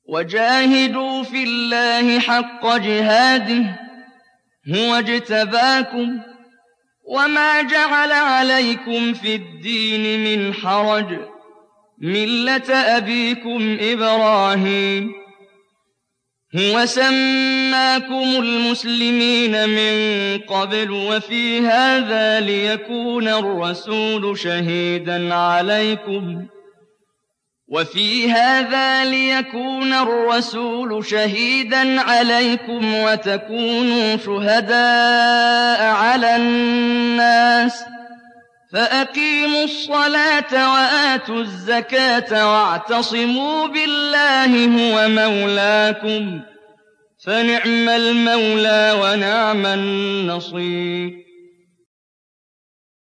وجاهدوا في الله حق جهاده هو اجتباكم وما جعل عليكم في الدين من حرج ملة أبيكم إبراهيم هو سماكم المسلمين من قبل وفي هذا ليكون الرسول شهيدا عليكم وتكونوا شهداء على الناس فأقيموا الصلاة وآتوا الزكاة واعتصموا بالله هو مولاكم فنعم المولى ونعم النصير